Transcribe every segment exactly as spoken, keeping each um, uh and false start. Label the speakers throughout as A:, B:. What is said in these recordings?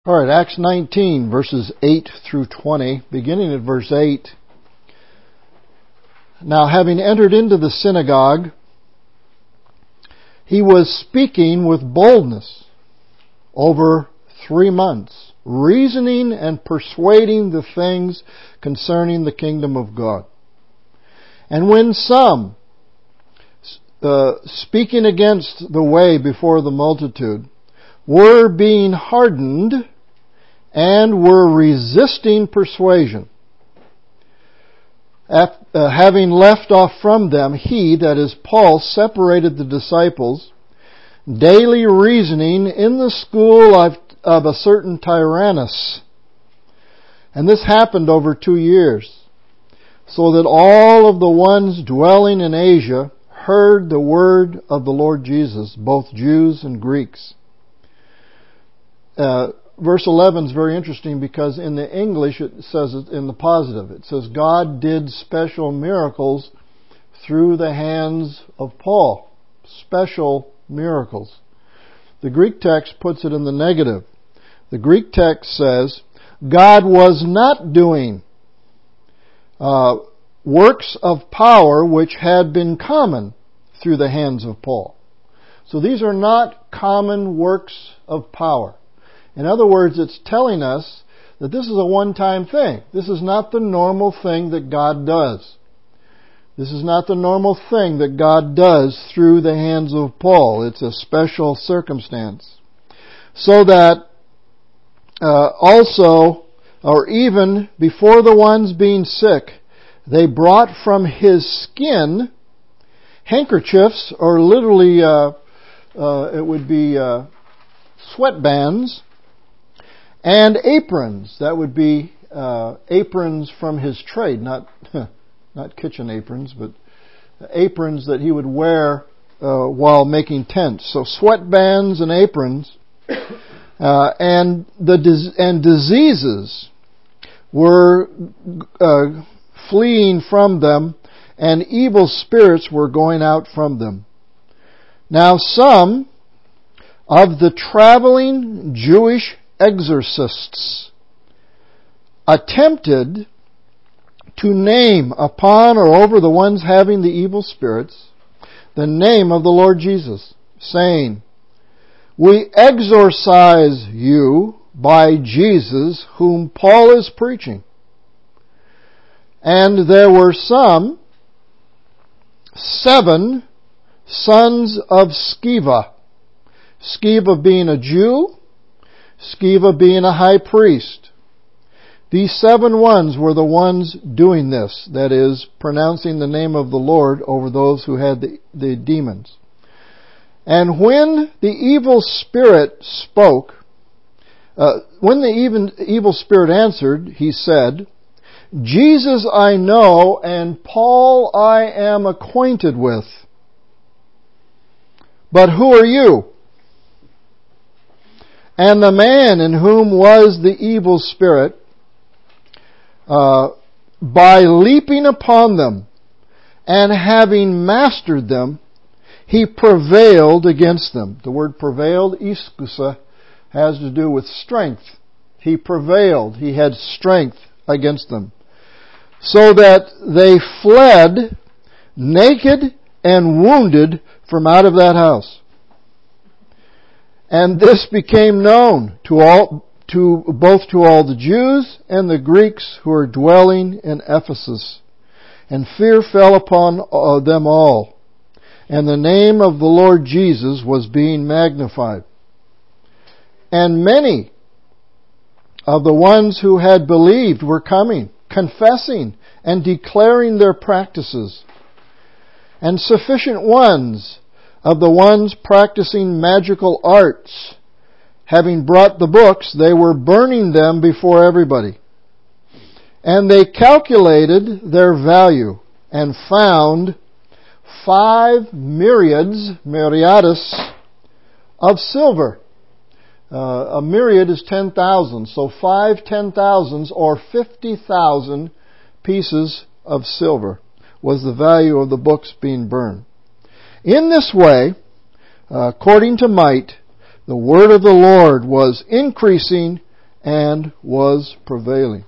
A: All right, Acts nineteen, verses eight through twenty, beginning at verse eight. Now, having entered into the synagogue, he was speaking with boldness over three months, reasoning and persuading the things concerning the kingdom of God. And when some, uh, speaking against the way before the multitude, were being hardened and were resisting persuasion, After, uh, having left off from them, he, that is Paul, separated the disciples, daily reasoning in the school of, of a certain Tyrannus. And this happened over two years, so that all of the ones dwelling in Asia heard the word of the Lord Jesus, both Jews and Greeks. Uh, Verse eleven is very interesting because in the English it says it in the positive. It says God did special miracles through the hands of Paul. Special miracles. The Greek text puts it in the negative. The Greek text says God was not doing uh, works of power which had been common through the hands of Paul. So these are not common works of power. In other words, it's telling us that this is a one-time thing. This is not the normal thing that God does. This is not the normal thing that God does through the hands of Paul. It's a special circumstance. So that uh, also, or even before the ones being sick, they brought from his skin handkerchiefs, or literally uh, uh, it would be uh, sweatbands, and aprons. That would be uh, aprons from his trade, not not kitchen aprons, but aprons that he would wear uh, while making tents. So sweatbands and aprons, uh, and the dis- and diseases were uh, fleeing from them, and evil spirits were going out from them. Now some of the traveling Jewish exorcists attempted to name upon or over the ones having the evil spirits the name of the Lord Jesus, saying, "We exorcise you by Jesus whom Paul is preaching." And there were some, seven sons of Sceva, Sceva being a Jew, Sceva being a high priest. These seven ones were the ones doing this, that is, pronouncing the name of the Lord over those who had the, the demons. And when the evil spirit spoke, uh, when the even, evil spirit answered, he said, "Jesus I know, and Paul I am acquainted with. But who are you?" And the man in whom was the evil spirit, uh, by leaping upon them and having mastered them, he prevailed against them. The word prevailed, iskusa, has to do with strength. He prevailed. He had strength against them. So that they fled naked and wounded from out of that house. And this became known to all, to both to all the Jews and the Greeks who were dwelling in Ephesus. And fear fell upon uh, them all. And the name of the Lord Jesus was being magnified. And many of the ones who had believed were coming, confessing and declaring their practices. And sufficient ones of the ones practicing magical arts, having brought the books, they were burning them before everybody. And they calculated their value and found five myriads, myriadus, of silver. Uh, a myriad is ten thousand, so five ten thousands or fifty thousand pieces of silver was the value of the books being burned. In this way, uh, according to might, the word of the Lord was increasing and was prevailing.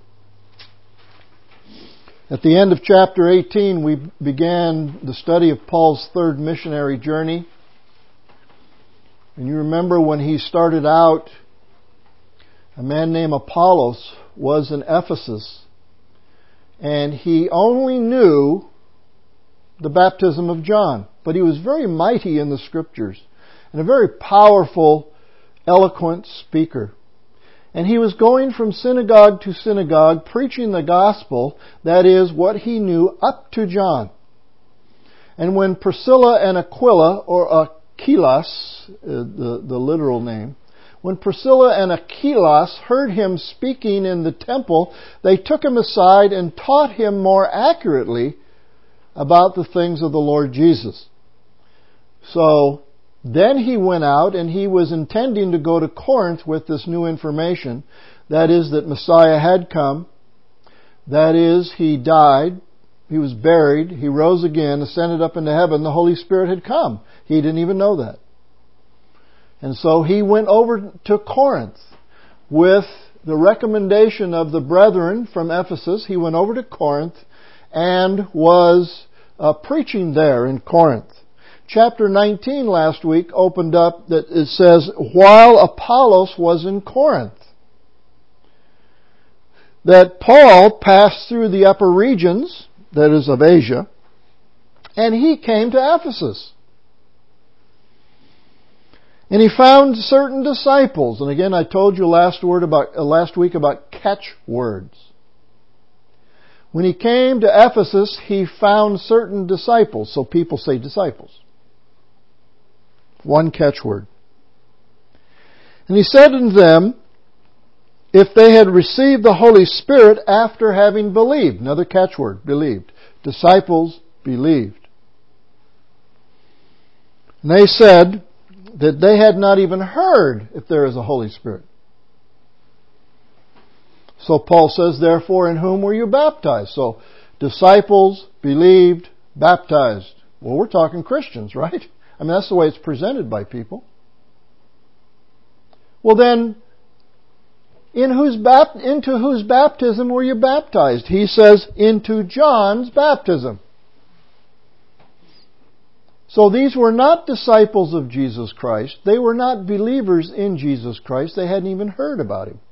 A: At the end of chapter eighteen, we began the study of Paul's third missionary journey. And you remember when he started out, a man named Apollos was in Ephesus, and he only knew the baptism of John. But he was very mighty in the Scriptures and a very powerful, eloquent speaker. And he was going from synagogue to synagogue preaching the gospel, that is, what he knew up to John. And when Priscilla and Aquila, or Aquilas, uh, the, the literal name, when Priscilla and Aquilas heard him speaking in the temple, they took him aside and taught him more accurately about the things of the Lord Jesus. So then he went out and he was intending to go to Corinth with this new information. That is, that Messiah had come. That is, he died. He was buried. He rose again, ascended up into heaven. The Holy Spirit had come. He didn't even know that. And so he went over to Corinth with the recommendation of the brethren from Ephesus. He went over to Corinth and was uh, preaching there in Corinth. Chapter nineteen last week opened up that it says, while Apollos was in Corinth, that Paul passed through the upper regions, that is of Asia, and he came to Ephesus. And he found certain disciples. And again, I told you last word about uh, last week about catchwords. When he came to Ephesus, he found certain disciples. So people say disciples. One catchword. And he said unto them, if they had received the Holy Spirit after having believed. Another catchword, believed. Disciples believed. And they said that they had not even heard if there is a Holy Spirit. So Paul says, therefore, in whom were you baptized? So, disciples, believed, baptized. Well, we're talking Christians, right? I mean, that's the way it's presented by people. Well then, in whose bap- into whose baptism were you baptized? He says, into John's baptism. So these were not disciples of Jesus Christ. They were not believers in Jesus Christ. They hadn't even heard about Him.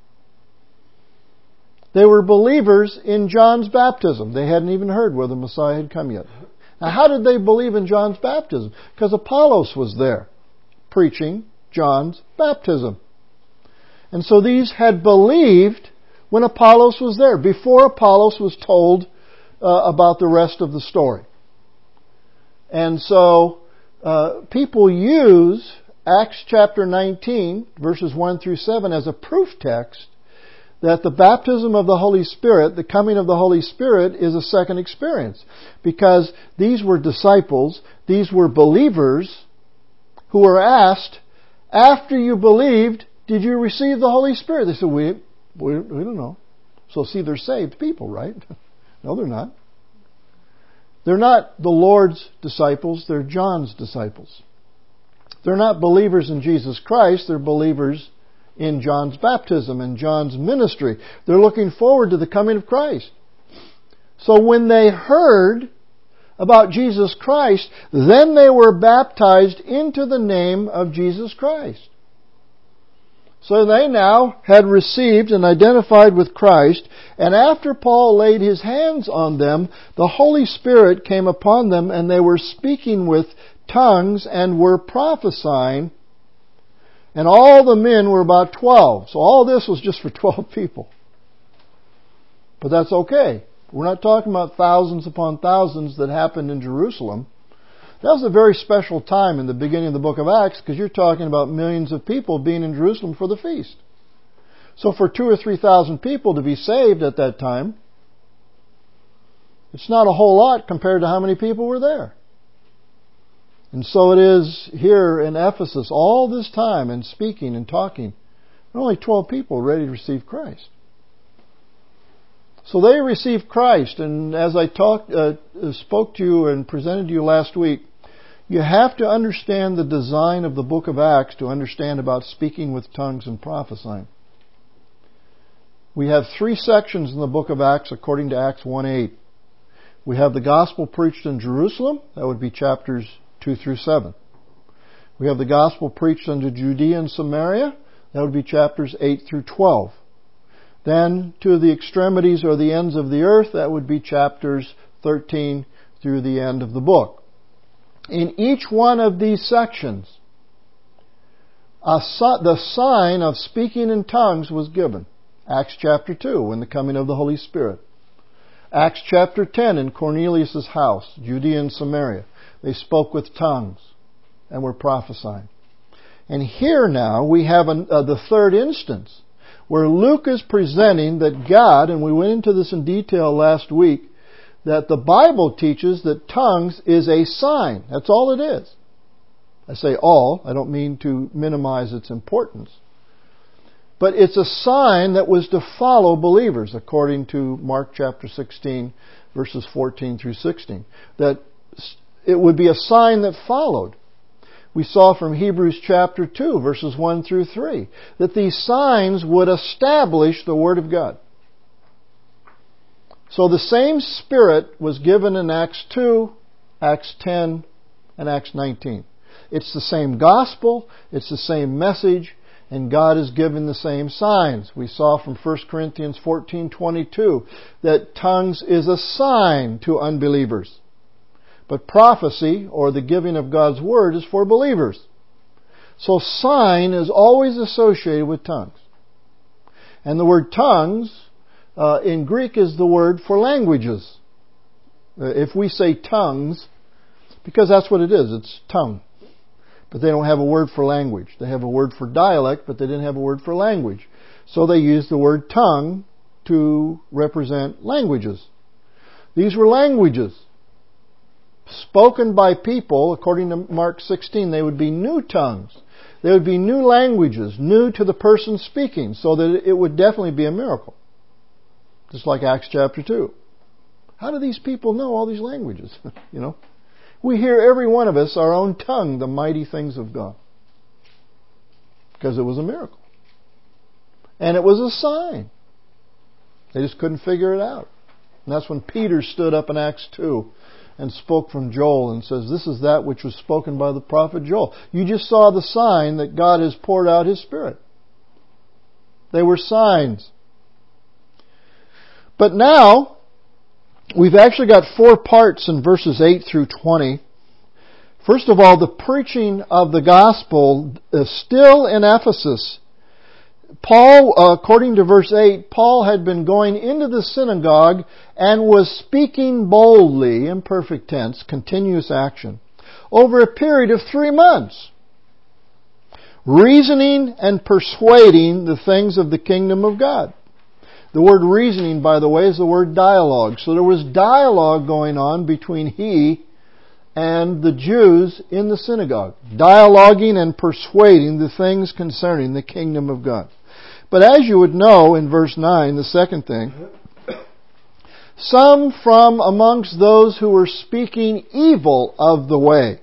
A: They were believers in John's baptism. They hadn't even heard whether the Messiah had come yet. Now, how did they believe in John's baptism? Because Apollos was there preaching John's baptism. And so these had believed when Apollos was there, before Apollos was told uh, about the rest of the story. And so uh, people use Acts chapter nineteen, verses one through seven, as a proof text that the baptism of the Holy Spirit, the coming of the Holy Spirit, is a second experience. Because these were disciples, these were believers who were asked, after you believed, did you receive the Holy Spirit? They said, we, we, we don't know. So see, they're saved people, right? No, they're not. They're not the Lord's disciples, they're John's disciples. They're not believers in Jesus Christ, they're believers in John's baptism and John's ministry. They're looking forward to the coming of Christ. So when they heard about Jesus Christ, then they were baptized into the name of Jesus Christ. So they now had received and identified with Christ, and after Paul laid his hands on them, the Holy Spirit came upon them, and they were speaking with tongues and were prophesying. And all the men were about twelve. So all this was just for twelve people. But that's okay. We're not talking about thousands upon thousands that happened in Jerusalem. That was a very special time in the beginning of the book of Acts, because you're talking about millions of people being in Jerusalem for the feast. So for two or three thousand people to be saved at that time, it's not a whole lot compared to how many people were there. And so it is here in Ephesus, all this time and speaking and talking, there are only twelve people ready to receive Christ. So they received Christ, and as I talked, uh, spoke to you and presented to you last week, you have to understand the design of the book of Acts to understand about speaking with tongues and prophesying. We have three sections in the book of Acts according to Acts one eight. We have the gospel preached in Jerusalem. That would be chapters two through seven. We have the gospel preached unto Judea and Samaria. That would be chapters eight through twelve. Then to the extremities or the ends of the earth. That would be chapters thirteen through the end of the book. In each one of these sections, a, the sign of speaking in tongues was given. Acts chapter two, when the coming of the Holy Spirit. Acts chapter ten, in Cornelius' house, Judea and Samaria. They spoke with tongues and were prophesying. And here now we have an, uh, the third instance, where Luke is presenting that God, and we went into this in detail last week, that the Bible teaches that tongues is a sign. That's all it is. I say all, I don't mean to minimize its importance. But it's a sign that was to follow believers, according to Mark chapter sixteen, verses fourteen through sixteen. That it would be a sign that followed. We saw from Hebrews chapter two, verses one through three, that these signs would establish the Word of God. So the same Spirit was given in Acts two, Acts ten, and Acts nineteen. It's the same gospel, it's the same message, and God has given the same signs. We saw from First Corinthians fourteen twenty-two that tongues is a sign to unbelievers. But prophecy, or the giving of God's Word, is for believers. So sign is always associated with tongues. And the word tongues uh, in Greek is the word for languages. Uh, if we say tongues, because that's what it is, it's tongue. But they don't have a word for language. They have a word for dialect, but they didn't have a word for language. So they used the word tongue to represent languages. These were languages spoken by people. According to Mark sixteen, they would be new tongues. They would be new languages, new to the person speaking, so that it would definitely be a miracle. Just like Acts chapter two. How do these people know all these languages? You know, we hear every one of us our own tongue, the mighty things of God. Because it was a miracle. And it was a sign. They just couldn't figure it out. And that's when Peter stood up in Acts two and spoke from Joel and says, this is that which was spoken by the prophet Joel. You just saw the sign that God has poured out His Spirit. They were signs. But now, we've actually got four parts in verses eight through twenty. First of all, the preaching of the gospel is still in Ephesus. Paul, according to verse eight, Paul had been going into the synagogue and was speaking boldly, imperfect tense, continuous action, over a period of three months, reasoning and persuading the things of the kingdom of God. The word reasoning, by the way, is the word dialogue. So there was dialogue going on between he and the Jews in the synagogue, dialoguing and persuading the things concerning the kingdom of God. But as you would know in verse nine, the second thing, some from amongst those who were speaking evil of the way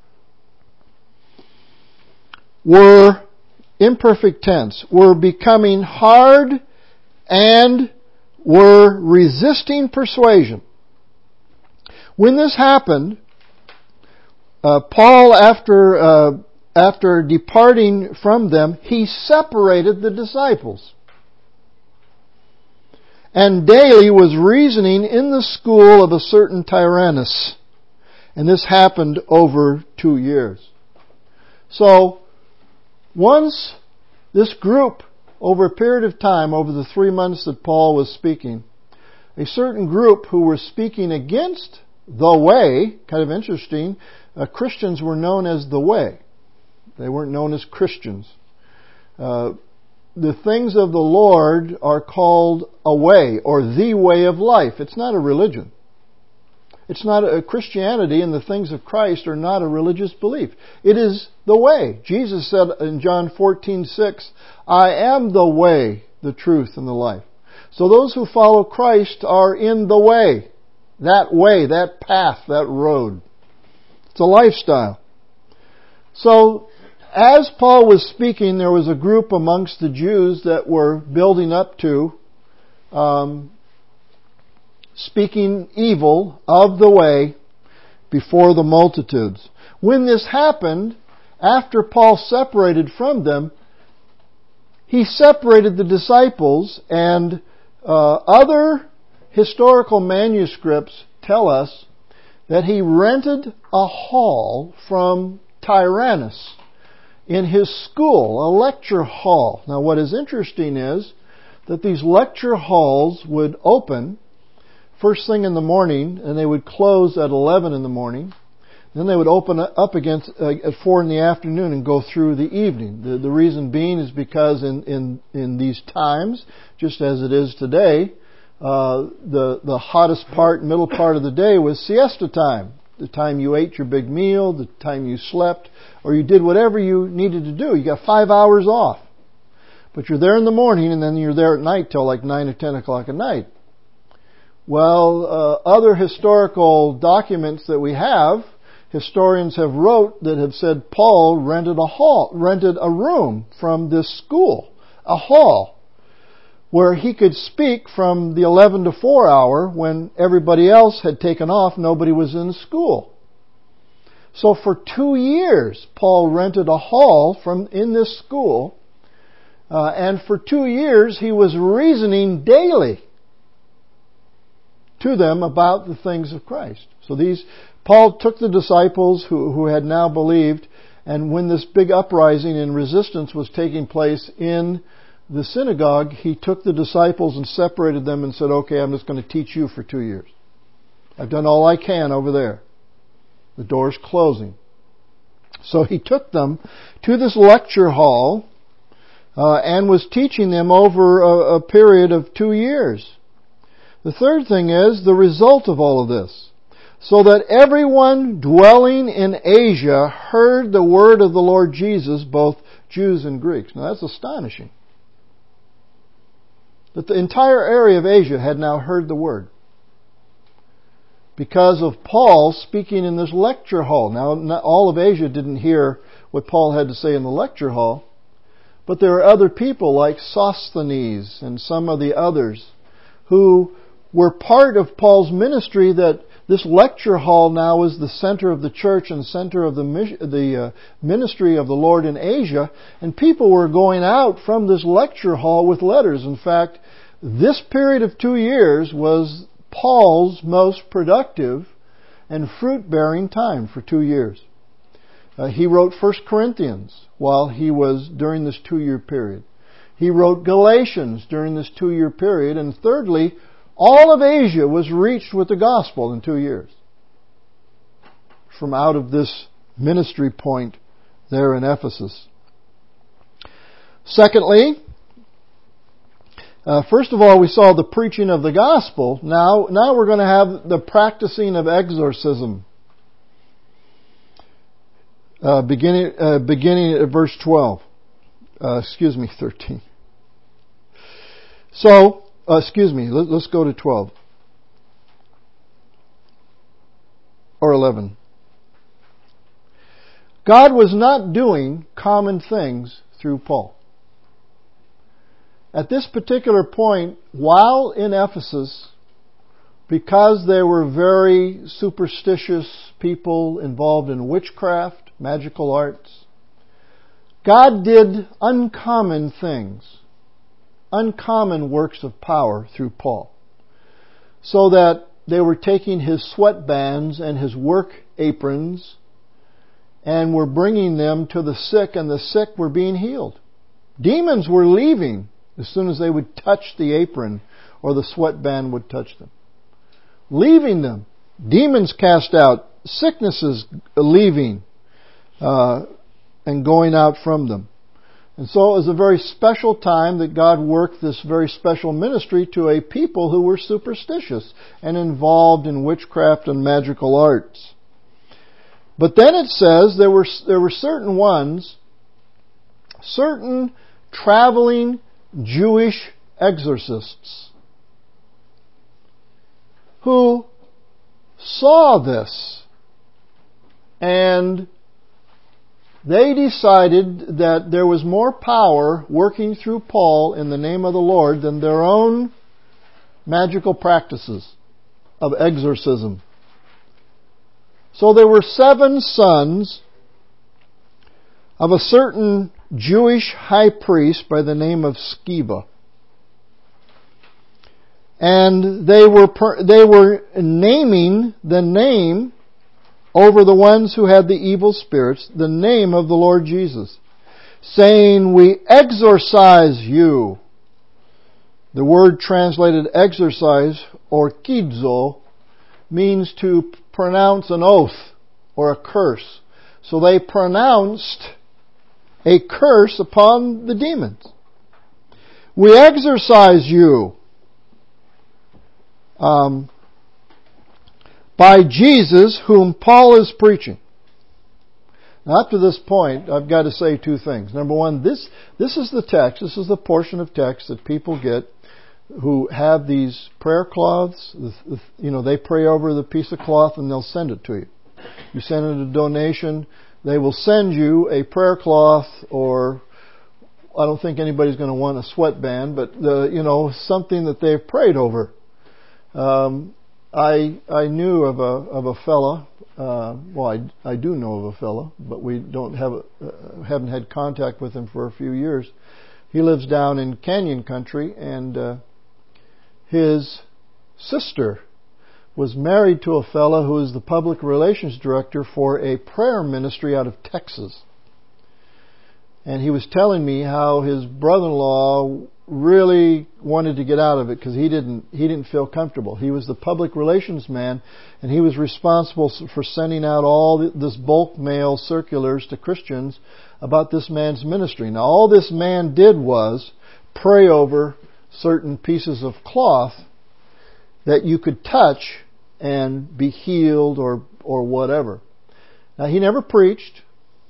A: were, imperfect tense, were becoming hard and were resisting persuasion. When this happened, uh, Paul, after uh, after departing from them, he separated the disciples, and daily was reasoning in the school of a certain Tyrannus. And this happened over two years. So, once this group, over a period of time, over the three months that Paul was speaking, a certain group who were speaking against the way, kind of interesting, uh, Christians were known as the way. They weren't known as Christians. Uh, the things of the Lord are called a way, or the way of life. It's not a religion. It's not a Christianity, and the things of Christ are not a religious belief. It is the way. Jesus said in John fourteen six, I am the way, the truth, and the life. So those who follow Christ are in the way. That way, that path, that road. It's a lifestyle. So, as Paul was speaking, there was a group amongst the Jews that were building up to um, speaking evil of the way before the multitudes. When this happened, after Paul separated from them, he separated the disciples, and uh, other historical manuscripts tell us that he rented a hall from Tyrannus in his school, a lecture hall. Now what is interesting is that these lecture halls would open first thing in the morning, and they would close at eleven in the morning. Then they would open up against, uh, at four in the afternoon and go through the evening. The, the reason being is because in, in, in these times, just as it is today, uh, the, the hottest part, middle part of the day was siesta time. The time you ate your big meal, the time you slept, or you did whatever you needed to do. You got five hours off. But you're there in the morning, and then you're there at night till like nine or ten o'clock at night. Well, uh, other historical documents that we have, historians have wrote that have said Paul rented a hall, rented a room from this school, a hall, where he could speak from the eleven to four hour when everybody else had taken off, nobody was in school. So for two years, Paul rented a hall from in this school, uh, and for two years he was reasoning daily to them about the things of Christ. So these, Paul took the disciples who, who had now believed, and when this big uprising and resistance was taking place in the synagogue, he took the disciples and separated them and said, okay, I'm just going to teach you for two years. I've done all I can over there. The door's closing. So he took them to this lecture hall uh, and was teaching them over a, a period of two years. The third thing is the result of all of this. So that everyone dwelling in Asia heard the word of the Lord Jesus, both Jews and Greeks. Now that's astonishing. That the entire area of Asia had now heard the word. Because of Paul speaking in this lecture hall. Now, not all of Asia didn't hear what Paul had to say in the lecture hall. But there are other people like Sosthenes and some of the others who were part of Paul's ministry, that this lecture hall now is the center of the church and center of the, the uh, ministry of the Lord in Asia. And people were going out from this lecture hall with letters. In fact, this period of two years was Paul's most productive and fruit-bearing time for two years. Uh, he wrote First Corinthians while he was during this two-year period. He wrote Galatians during this two-year period. And thirdly, all of Asia was reached with the gospel in two years. From out of this ministry point there in Ephesus. Secondly, uh, first of all, we saw the preaching of the gospel. Now, now we're going to have the practicing of exorcism. Uh, beginning, uh, beginning at verse twelve. Uh, excuse me, thirteen. So, Uh, excuse me, let, let's go to twelve. Or eleven. God was not doing common things through Paul. At this particular point, while in Ephesus, because there were very superstitious people involved in witchcraft, magical arts, God did uncommon things. Uncommon works of power through Paul. So that they were taking his sweatbands and his work aprons and were bringing them to the sick, and the sick were being healed. Demons were leaving as soon as they would touch the apron or the sweatband would touch them. Leaving them. Demons cast out. Sicknesses leaving uh, and going out from them. And so it was a very special time that God worked this very special ministry to a people who were superstitious and involved in witchcraft and magical arts. But then it says there were there were certain ones, certain traveling Jewish exorcists who saw this, and they decided that there was more power working through Paul in the name of the Lord than their own magical practices of exorcism. So there were seven sons of a certain Jewish high priest by the name of Sceva. And they were they were naming the name over the ones who had the evil spirits, the name of the Lord Jesus, saying, "We exorcise you." The word translated exorcise, orkidzo, means to pronounce an oath or a curse. So they pronounced a curse upon the demons. "We exorcise you um, by Jesus, whom Paul is preaching." Now, up to this point, I've got to say two things. Number one, this this is the text. This is the portion of text that people get who have these prayer cloths. You know, they pray over the piece of cloth and they'll send it to you. You send it a donation, they will send you a prayer cloth, or I don't think anybody's going to want a sweatband, but the, you know, something that they've prayed over. Um, I I knew of a of a fella. Uh, well, I I do know of a fella, but we don't have a, uh, haven't had contact with him for a few years. He lives down in Canyon Country, and uh, his sister was married to a fellow who is the public relations director for a prayer ministry out of Texas. And he was telling me how his brother-in-law really wanted to get out of it because he didn't he didn't feel comfortable. He was the public relations man, and he was responsible for sending out all this bulk mail circulars to Christians about this man's ministry. Now, all this man did was pray over certain pieces of cloth that you could touch and be healed or or whatever. Now, he never preached.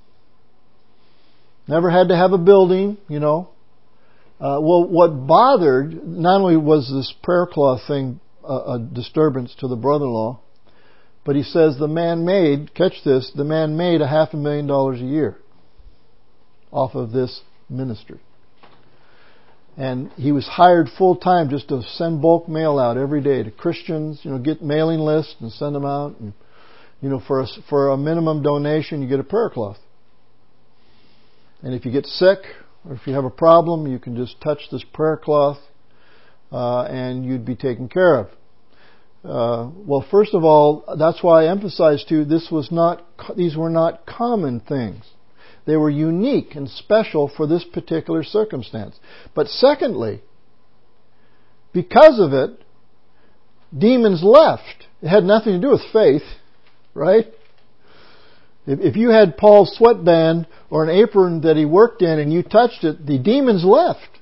A: Never had to have a building, you know. Uh, well, what bothered, not only was this prayer cloth thing a, a disturbance to the brother-in-law, but he says the man made, catch this, the man made a half a million dollars a year off of this ministry. And he was hired full-time just to send bulk mail out every day to Christians, you know, get mailing lists and send them out. And, you know, for a, for a minimum donation, you get a prayer cloth. And if you get sick, or if you have a problem, you can just touch this prayer cloth, uh, and you'd be taken care of. Uh, well, first of all, that's why I emphasize too, this was not, these were not common things. They were unique and special for this particular circumstance. But secondly, because of it, demons left. It had nothing to do with faith, right? If, if you had Paul's sweatband or an apron that he worked in and you touched it, the demons left.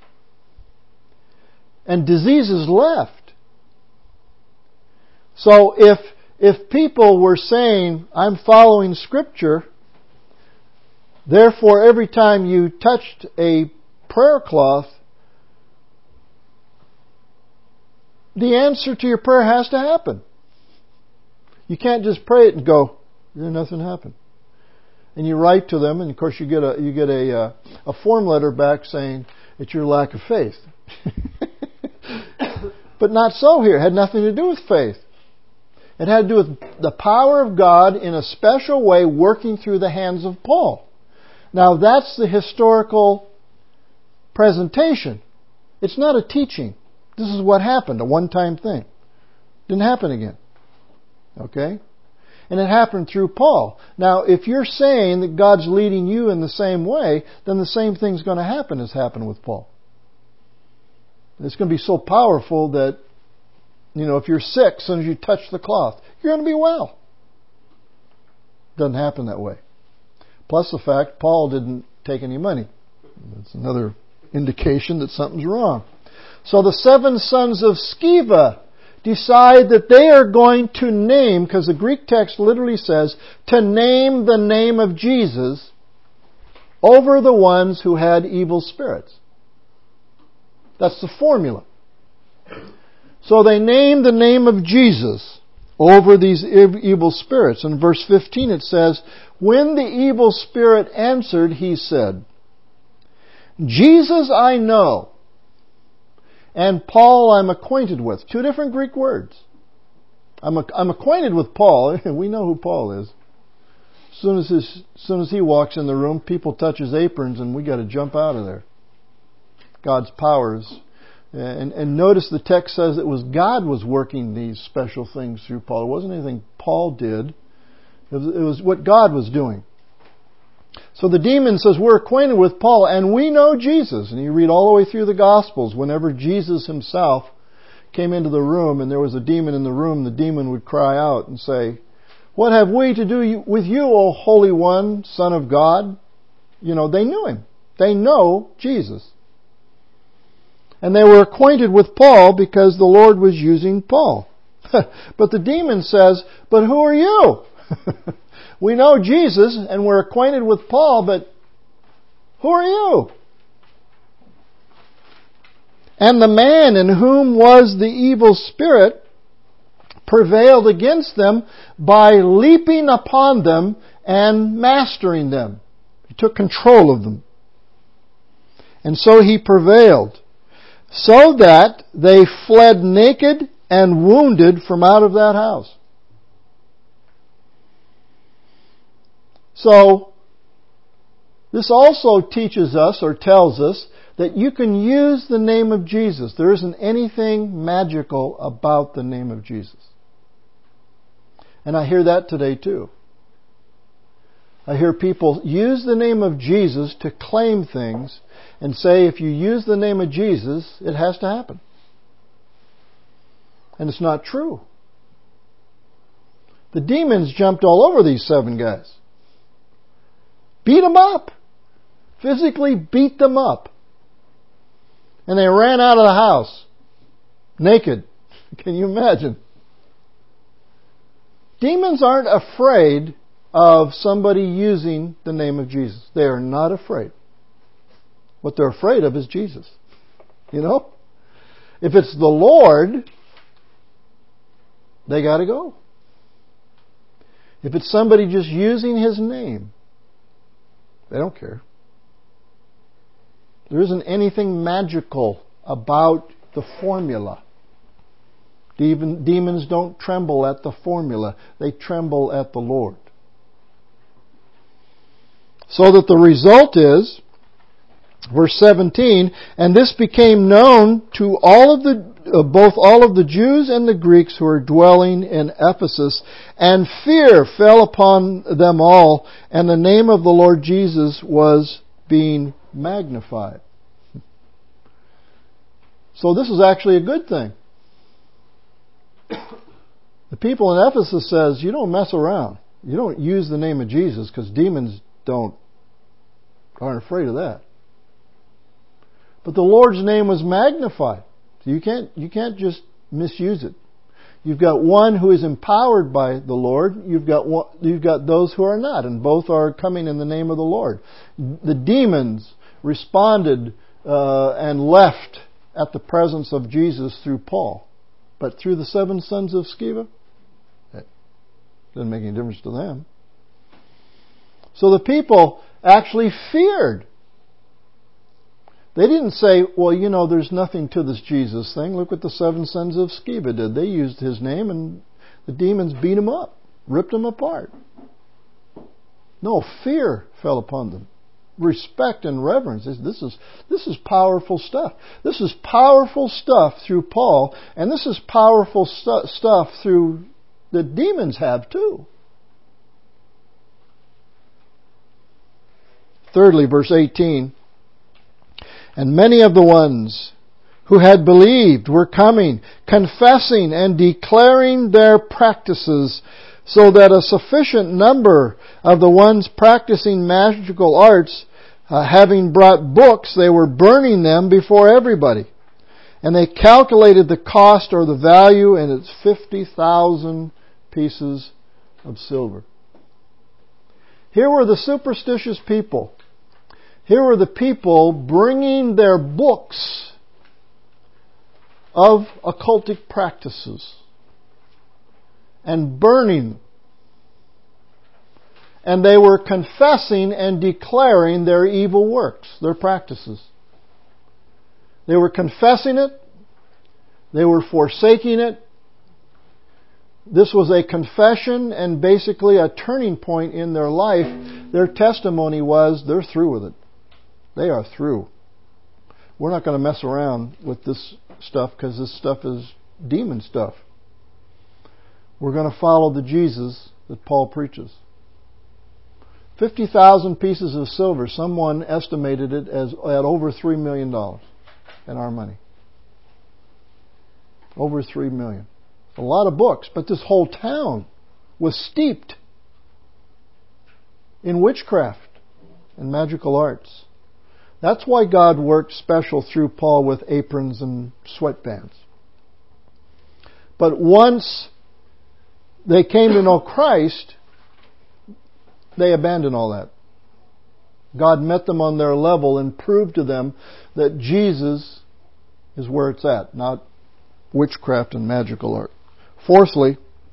A: And diseases left. So if if people were saying, I'm following Scripture, therefore every time you touched a prayer cloth, the answer to your prayer has to happen. You can't just pray it and go, yeah, nothing happened. And you write to them, and of course you get a you get a uh, a form letter back saying it's your lack of faith. But not so here. It had nothing to do with faith. It had to do with the power of God in a special way working through the hands of Paul. Now that's the historical presentation. It's not a teaching. This is what happened, a one-time thing. Didn't happen again. Okay? And it happened through Paul. Now, if you're saying that God's leading you in the same way, then the same thing's going to happen as happened with Paul. It's going to be so powerful that, you know, if you're sick, as soon as you touch the cloth, you're going to be well. Doesn't happen that way. Plus the fact Paul didn't take any money. That's another indication that something's wrong. So the seven sons of Sceva decide that they are going to name, because the Greek text literally says, to name the name of Jesus over the ones who had evil spirits. That's the formula. So they name the name of Jesus over these evil spirits. In verse fifteen it says, when the evil spirit answered, he said, Jesus I know, and Paul I'm acquainted with. Two different Greek words. I'm, a, I'm acquainted with Paul. We know who Paul is. As soon as, his, as soon as he walks in the room, people touch his aprons and we got to jump out of there. God's powers. And, and notice the text says it was God was working these special things through Paul. It wasn't anything Paul did. It was, it was what God was doing. So the demon says, we're acquainted with Paul and we know Jesus. And you read all the way through the Gospels, whenever Jesus himself came into the room and there was a demon in the room, the demon would cry out and say, what have we to do with you, O Holy One, Son of God? You know, they knew him. They know Jesus. And they were acquainted with Paul because the Lord was using Paul. But the demon says, but who are you? We know Jesus and we're acquainted with Paul, but who are you? And the man in whom was the evil spirit prevailed against them by leaping upon them and mastering them. He took control of them. And so he prevailed, so that they fled naked and wounded from out of that house. So, this also teaches us or tells us that you can use the name of Jesus. There isn't anything magical about the name of Jesus. And I hear that today too. I hear people use the name of Jesus to claim things and say if you use the name of Jesus, it has to happen. And it's not true. The demons jumped all over these seven guys. Beat them up. Physically beat them up. And they ran out of the house. Naked. Can you imagine? Demons aren't afraid of somebody using the name of Jesus. They are not afraid. What they're afraid of is Jesus. You know? If it's the Lord, they got to go. If it's somebody just using His name, they don't care. There isn't anything magical about the formula. Demons don't tremble at the formula. They tremble at the Lord. So that the result is, verse seventeen, and this became known to all of the, uh, both all of the Jews and the Greeks who were dwelling in Ephesus, and fear fell upon them all, and the name of the Lord Jesus was being magnified. So this is actually a good thing. The people in Ephesus says, you don't mess around. You don't use the name of Jesus because demons don't, aren't afraid of that. But the Lord's name was magnified. So you can't, you can't just misuse it. You've got one who is empowered by the Lord. You've got one, you've got those who are not, and both are coming in the name of the Lord. The demons responded uh, and left at the presence of Jesus through Paul. But through the seven sons of Sceva, it didn't make any difference to them. So the people actually feared. They didn't say, well, you know, there's nothing to this Jesus thing. Look what the seven sons of Sceva did. They used his name and the demons beat him up, ripped him apart. No, fear fell upon them. Respect and reverence. This is, this is powerful stuff. This is powerful stuff through Paul, and this is powerful stu- stuff through the demons have too. Thirdly, verse eighteen. And many of the ones who had believed were coming, confessing and declaring their practices, so that a sufficient number of the ones practicing magical arts, uh, having brought books, they were burning them before everybody. And they calculated the cost or the value, and it's fifty thousand pieces of silver. Here were the superstitious people. Here were the people bringing their books of occultic practices and burning them. And they were confessing and declaring their evil works, their practices. They were confessing it They were forsaking it. This was a confession and basically a turning point in their life. Their testimony was they're through with it. They are through. We're not going to mess around with this stuff because this stuff is demon stuff. We're going to follow the Jesus that Paul preaches. fifty thousand pieces of silver. Someone estimated it as at over three million dollars in our money. Over three million dollars. A lot of books, but this whole town was steeped in witchcraft and magical arts. That's why God worked special through Paul with aprons and sweatbands. But once they came to know Christ, they abandoned all that. God met them on their level and proved to them that Jesus is where it's at, not witchcraft and magical art. Fourthly,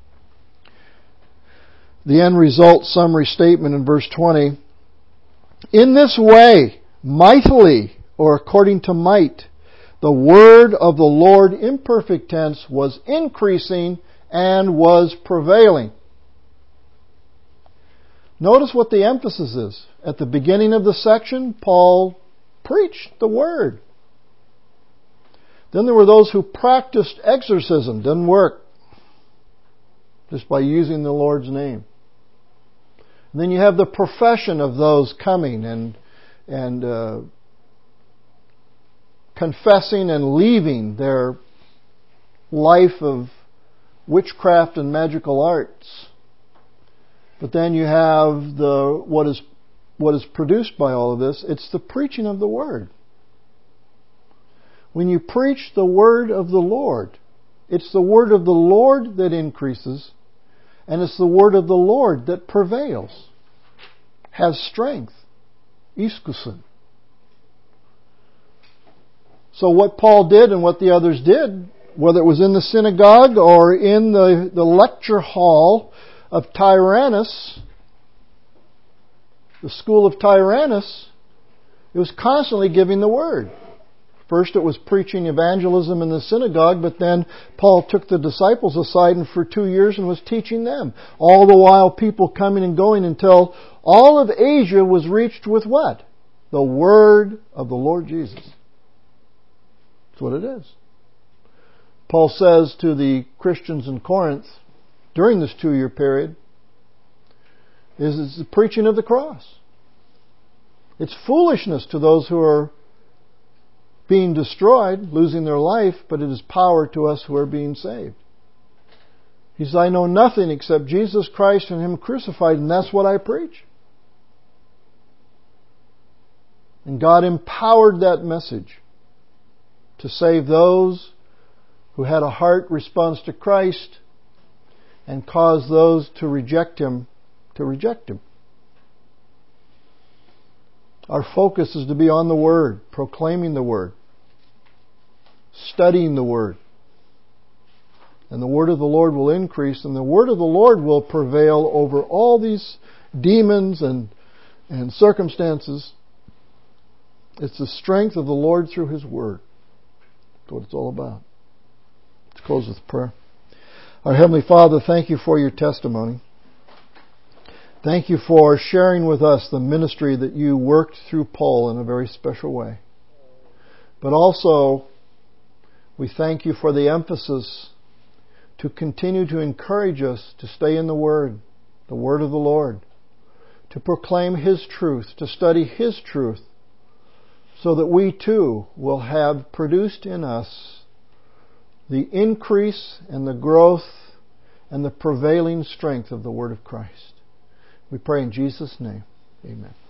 A: the end result summary statement in verse twenty. In this way, mightily, or according to might, the word of the Lord, imperfect tense, was increasing and was prevailing. Notice what the emphasis is. At the beginning of the section, Paul preached the word. Then there were those who practiced exorcism. Didn't work. Just by using the Lord's name. And then you have the profession of those coming and and uh, confessing and leaving their life of witchcraft and magical arts. But then you have the what is what is produced by all of this. It's the preaching of the Word. When you preach the Word of the Lord, it's the Word of the Lord that increases, and it's the Word of the Lord that prevails, has strength, iskusin. So what Paul did and what the others did, whether it was in the synagogue or in the, the lecture hall of Tyrannus, the school of Tyrannus, it was constantly giving the Word. First it was preaching evangelism in the synagogue, but then Paul took the disciples aside and for two years and was teaching them. All the while people coming and going until all of Asia was reached with what? The Word of the Lord Jesus. That's what it is. Paul says to the Christians in Corinth during this two-year period, is it's the preaching of the cross. It's foolishness to those who are being destroyed, losing their life, but it is power to us who are being saved. He says, I know nothing except Jesus Christ and Him crucified, and that's what I preach. And God empowered that message to save those who had a heart response to Christ and cause those to reject Him to reject Him. Our focus is to be on the Word, proclaiming the Word, studying the Word. And the Word of the Lord will increase, and the Word of the Lord will prevail over all these demons and, and circumstances. It's the strength of the Lord through His Word. That's what it's all about. Let's close with prayer. Our Heavenly Father, thank You for Your testimony. Thank You for sharing with us the ministry that You worked through Paul in a very special way. But also, we thank You for the emphasis to continue to encourage us to stay in the Word, the Word of the Lord, to proclaim His truth, to study His truth, so that we too will have produced in us the increase and the growth and the prevailing strength of the Word of Christ. We pray in Jesus' name. Amen.